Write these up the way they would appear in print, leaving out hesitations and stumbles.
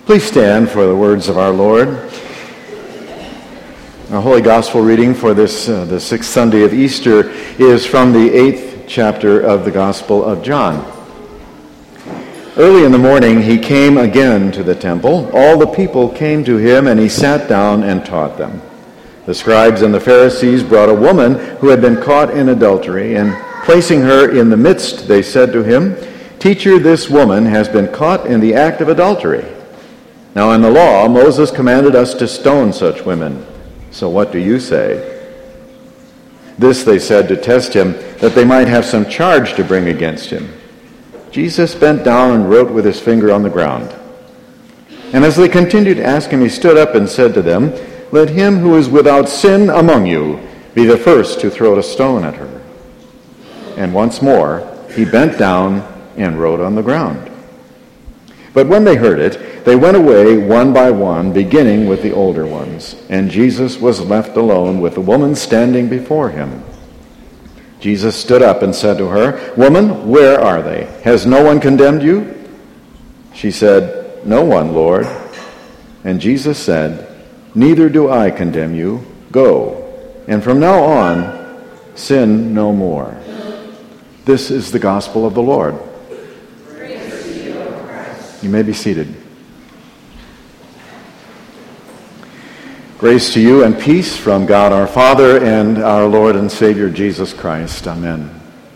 Please stand for the words of our Lord. Our Holy Gospel reading for this, the sixth Sunday of Easter, is from the 8th chapter of the Gospel of John. Early in the morning he came again to the temple. All the people came to him, and he sat down and taught them. The scribes and the Pharisees brought a woman who had been caught in adultery, and placing her in the midst, they said to him, "Teacher, this woman has been caught in the act of adultery. Now in the law, Moses commanded us to stone such women. So what do you say?" This they said to test him, that they might have some charge to bring against him. Jesus bent down and wrote with his finger on the ground. And as they continued to ask him, he stood up and said to them, "Let him who is without sin among you be the first to throw a stone at her." And once more he bent down and wrote on the ground. But when they heard it, they went away one by one, beginning with the older ones. And Jesus was left alone with the woman standing before him. Jesus stood up and said to her, "Woman, where are they? Has no one condemned you?" She said, "No one, Lord." And Jesus said, "Neither do I condemn you. Go, and from now on, sin no more." This is the gospel of the Lord. You may be seated. Grace to you and peace from God our Father and our Lord and Savior Jesus Christ. Amen.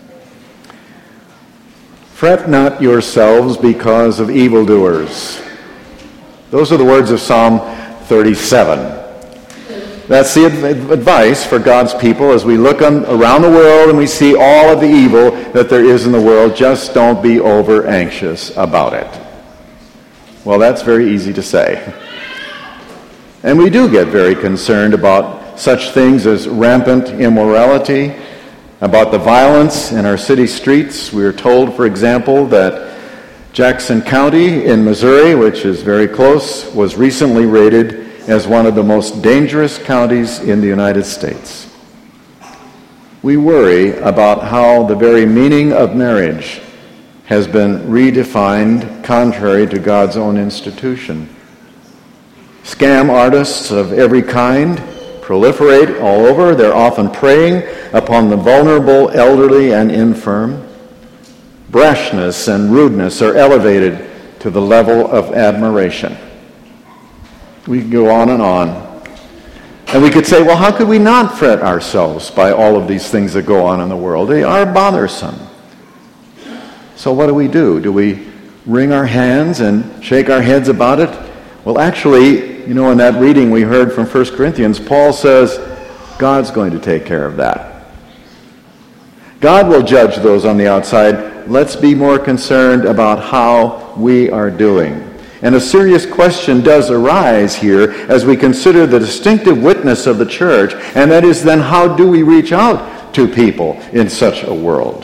Fret not yourselves because of evildoers. Those are the words of Psalm 37. That's the advice for God's people as we look around the world and we see all of the evil that there is in the world. Just don't be over anxious about it. Well, that's very easy to say. And we do get very concerned about such things as rampant immorality, about the violence in our city streets. We are told, for example, that Jackson County in Missouri, which is very close, was recently rated as one of the most dangerous counties in the United States. We worry about how the very meaning of marriage has been redefined contrary to God's own institution. Scam artists of every kind proliferate all over. They're often preying upon the vulnerable, elderly, and infirm. Brashness and rudeness are elevated to the level of admiration. We can go on. And we could say, well, how could we not fret ourselves by all of these things that go on in the world? They are bothersome. So what do? Do we wring our hands and shake our heads about it? Well, actually, in that reading we heard from 1 Corinthians, Paul says God's going to take care of that. God will judge those on the outside. Let's be more concerned about how we are doing. And a serious question does arise here as we consider the distinctive witness of the church, and that is then how do we reach out to people in such a world?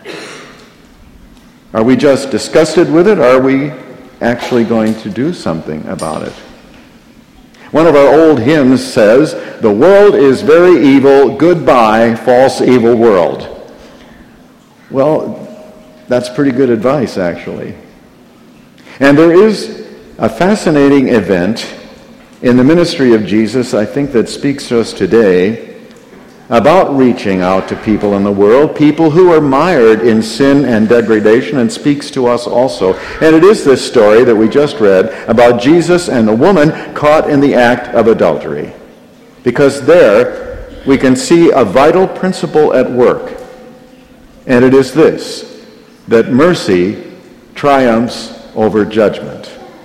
Are we just disgusted with it? Or are we actually going to do something about it? One of our old hymns says, "The world is very evil, goodbye, false evil world." Well, that's pretty good advice, actually. And there is a fascinating event in the ministry of Jesus, I think, that speaks to us today about reaching out to people in the world, people who are mired in sin and degradation, and speaks to us also. And it is this story that we just read about Jesus and the woman caught in the act of adultery. Because there we can see a vital principle at work. And it is this, that mercy triumphs over judgment.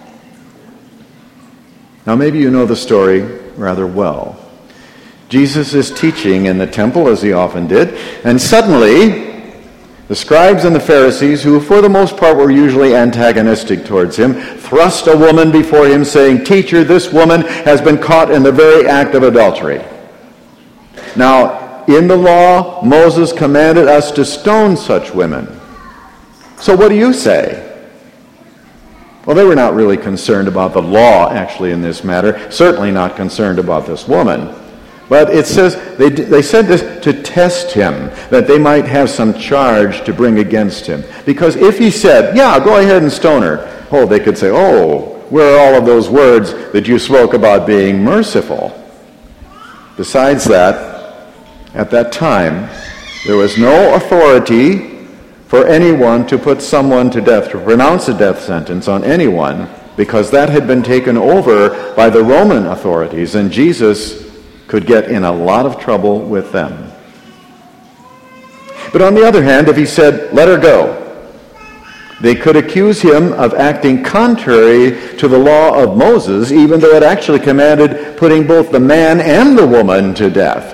Now maybe you know the story rather well. Jesus is teaching in the temple, as he often did, and suddenly the scribes and the Pharisees, who for the most part were usually antagonistic towards him, thrust a woman before him, saying, "Teacher, this woman has been caught in the very act of adultery." Now, in the law, Moses commanded us to stone such women. So what do you say? Well, they were not really concerned about the law, actually, in this matter. Certainly not concerned about this woman. But it says they said this to test him, that they might have some charge to bring against him. Because if he said, "Yeah, go ahead and stone her," they could say, "Oh, where are all of those words that you spoke about being merciful? Besides that, at that time, there was no authority for anyone to put someone to death, to pronounce a death sentence on anyone, because that had been taken over by the Roman authorities, and Jesus could get in a lot of trouble with them. But on the other hand, if he said, "Let her go," they could accuse him of acting contrary to the law of Moses, even though it actually commanded putting both the man and the woman to death.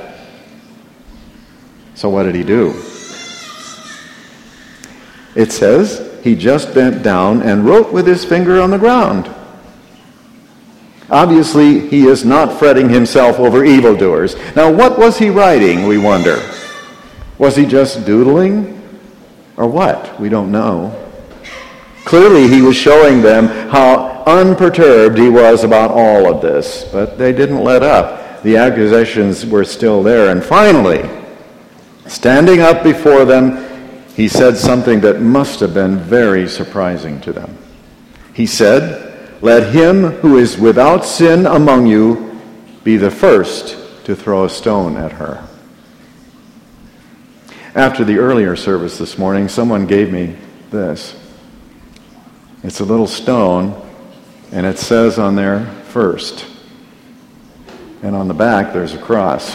So what did he do? It says he just bent down and wrote with his finger on the ground. Obviously, he is not fretting himself over evildoers. Now, what was he writing, we wonder? Was he just doodling? Or what? We don't know. Clearly, he was showing them how unperturbed he was about all of this, but they didn't let up. The accusations were still there. And finally, standing up before them, he said something that must have been very surprising to them. He said, "Let him who is without sin among you be the first to throw a stone at her." After the earlier service this morning, someone gave me this. It's a little stone, and it says on there, "First." And on the back, there's a cross.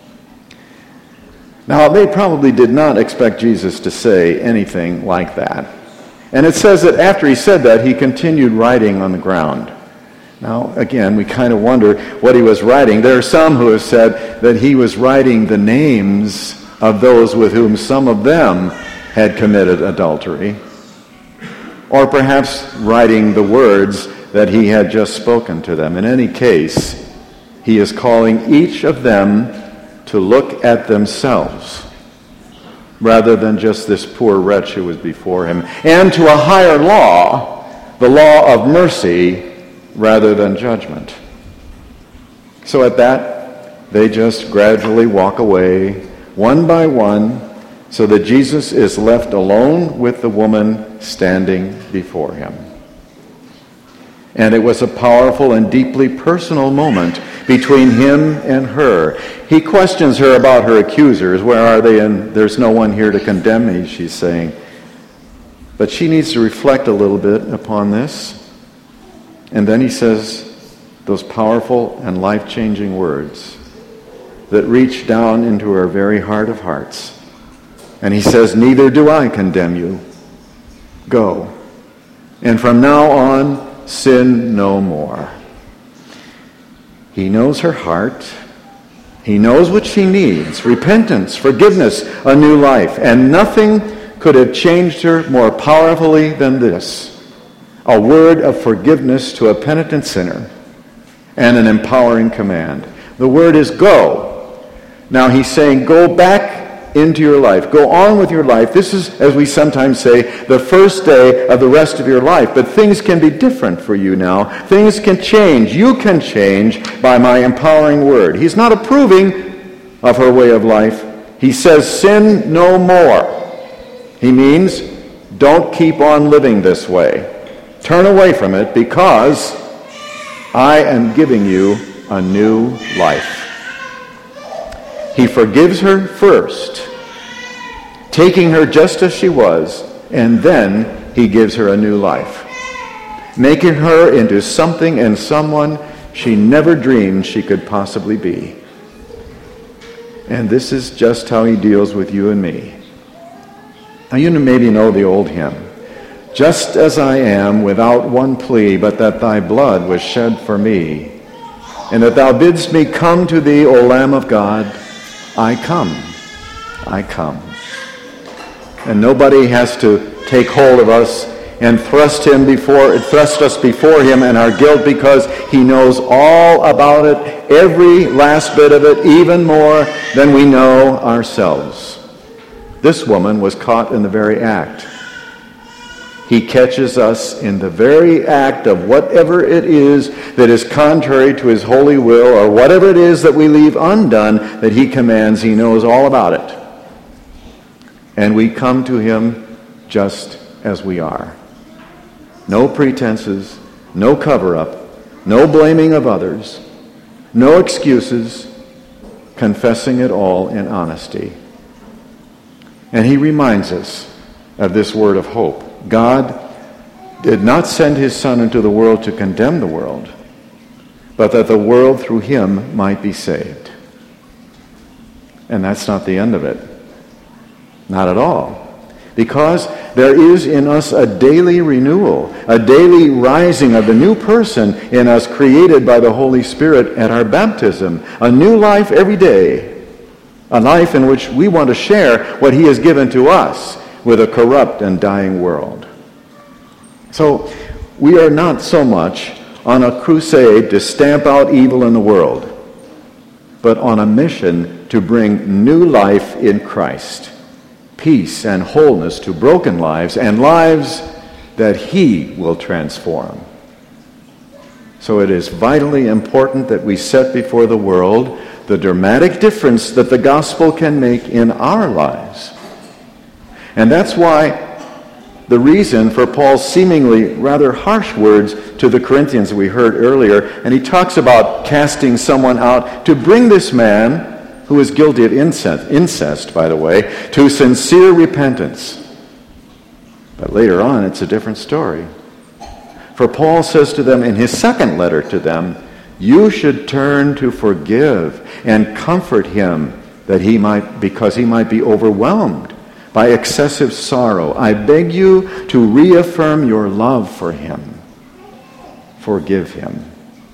Now, they probably did not expect Jesus to say anything like that. And it says that after he said that, he continued writing on the ground. Now, again, we kind of wonder what he was writing. There are some who have said that he was writing the names of those with whom some of them had committed adultery, or perhaps writing the words that he had just spoken to them. In any case, he is calling each of them to look at themselves rather than just this poor wretch who was before him, and to a higher law, the law of mercy rather than judgment. So at that, they just gradually walk away, one by one, so that Jesus is left alone with the woman standing before him. And it was a powerful and deeply personal moment between him and her. He questions her about her accusers. Where are they? And there's no one here to condemn me, she's saying. But she needs to reflect a little bit upon this. And then he says those powerful and life-changing words that reach down into her very heart of hearts. And he says, "Neither do I condemn you. Go. And from now on, sin no more." He knows her heart. He knows what she needs: repentance, forgiveness, a new life. And nothing could have changed her more powerfully than this: a word of forgiveness to a penitent sinner and an empowering command. The word is go. Now he's saying, go back into your life. Go on with your life. This is, as we sometimes say, the first day of the rest of your life. But things can be different for you now. Things can change. You can change by my empowering word. He's not approving of her way of life. He says, sin no more. He means, don't keep on living this way. Turn away from it, because I am giving you a new life. He forgives her first, taking her just as she was, and then he gives her a new life, making her into something and someone she never dreamed she could possibly be. And this is just how he deals with you and me. Now, you maybe know the old hymn, "Just as I am, without one plea, but that thy blood was shed for me, and that thou bidst me come to thee, O Lamb of God, I come, I come." And nobody has to take hold of us and thrust us before him and our guilt, because he knows all about it, every last bit of it, even more than we know ourselves. This woman was caught in the very act. He catches us in the very act of whatever it is that is contrary to his holy will, or whatever it is that we leave undone that he commands. He knows all about it. And we come to him just as we are. No pretenses, no cover-up, no blaming of others, no excuses, confessing it all in honesty. And he reminds us of this word of hope. God did not send his Son into the world to condemn the world, but that the world through him might be saved. And that's not the end of it. Not at all. Because there is in us a daily renewal, a daily rising of the new person in us created by the Holy Spirit at our baptism. A new life every day. A life in which we want to share what he has given to us with a corrupt and dying world. So we are not so much on a crusade to stamp out evil in the world, but on a mission to bring new life in Christ, peace and wholeness to broken lives and lives that he will transform. So it is vitally important that we set before the world the dramatic difference that the gospel can make in our lives. And that's why the reason for Paul's seemingly rather harsh words to the Corinthians we heard earlier, and he talks about casting someone out to bring this man, who is guilty of incest, by the way, to sincere repentance. But later on, it's a different story. For Paul says to them in his second letter to them, you should turn to forgive and comfort him because he might be overwhelmed by excessive sorrow. I beg you to reaffirm your love for him. Forgive him.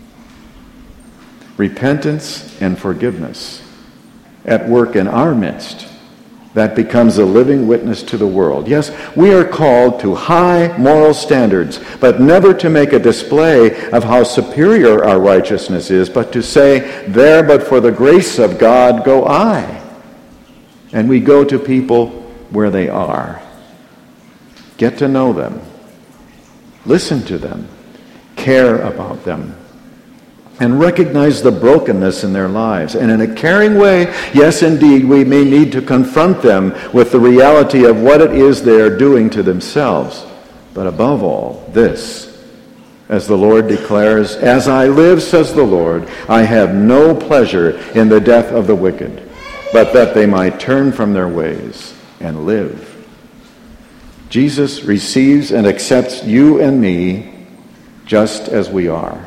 Repentance and forgiveness at work in our midst, that becomes a living witness to the world. Yes, we are called to high moral standards, but never to make a display of how superior our righteousness is, but to say, there but for the grace of God go I. And we go to people where they are. Get to know them. Listen to them. Care about them. And recognize the brokenness in their lives. And in a caring way, yes, indeed, we may need to confront them with the reality of what it is they are doing to themselves. But above all, this, as the Lord declares, as I live, says the Lord, I have no pleasure in the death of the wicked, but that they might turn from their ways and live. Jesus receives and accepts you and me just as we are.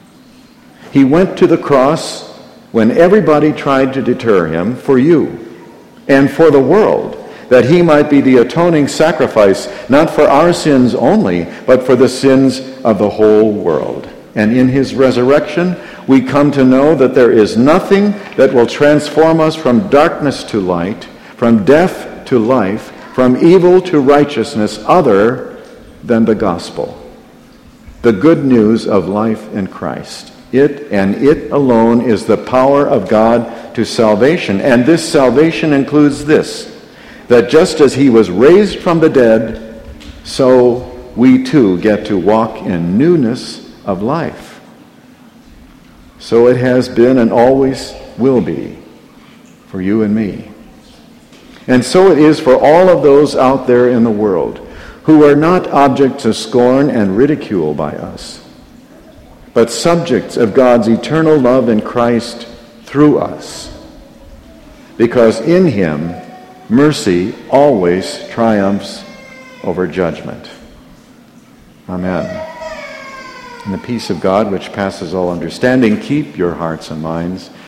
He went to the cross when everybody tried to deter him for you and for the world, that he might be the atoning sacrifice, not for our sins only, but for the sins of the whole world. And in his resurrection, we come to know that there is nothing that will transform us from darkness to light, from death to life, from evil to righteousness other than the gospel, the good news of life in Christ. It and it alone is the power of God to salvation. And this salvation includes this, that just as he was raised from the dead, so we too get to walk in newness of life. So it has been and always will be for you and me. And so it is for all of those out there in the world who are not objects of scorn and ridicule by us, but subjects of God's eternal love in Christ through us. Because in him, mercy always triumphs over judgment. Amen. And the peace of God, which passes all understanding, keep your hearts and minds